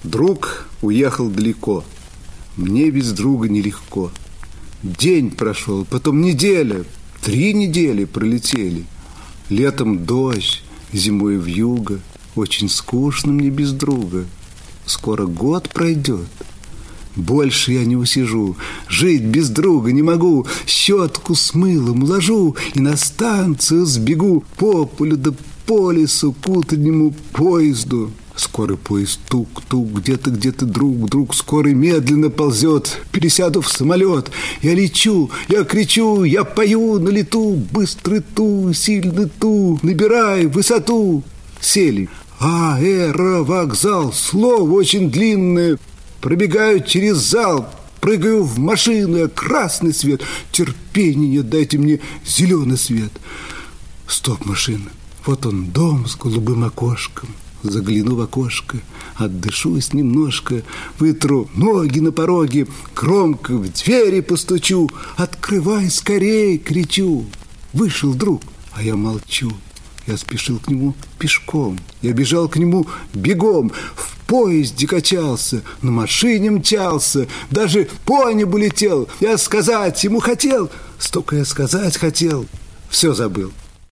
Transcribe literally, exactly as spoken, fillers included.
Друг уехал далеко, мне без друга нелегко. День прошел, потом неделя, три недели пролетели. Летом дождь, зимой вьюга, очень скучно мне без друга. Скоро год пройдет, больше я не усижу, жить без друга не могу. Щетку с мылом ложу и на станцию сбегу, по полю да по лесу к утреннему поезду. Скорый поезд тук-тук, где-то, где-то друг, друг скорый медленно ползет. Пересяду в самолет, я лечу, я кричу, я пою на лету. Быстрый ту, сильный ту, набирай высоту. Сели. Аэровокзал, слово очень длинное. Пробегаю через зал, прыгаю в машину, я красный свет. Терпения нет, дайте мне зеленый свет. Стоп, машина, вот он, дом с голубым окошком. Загляну в окошко, отдышусь немножко, вытру ноги на пороге, громко в двери постучу. «Открывай скорей!» — кричу. Вышел друг, а я молчу. Я спешил к нему пешком, я бежал к нему бегом, в поезде качался, на машине мчался, даже по небу летел. Я сказать ему хотел, столько я сказать хотел, все забыл.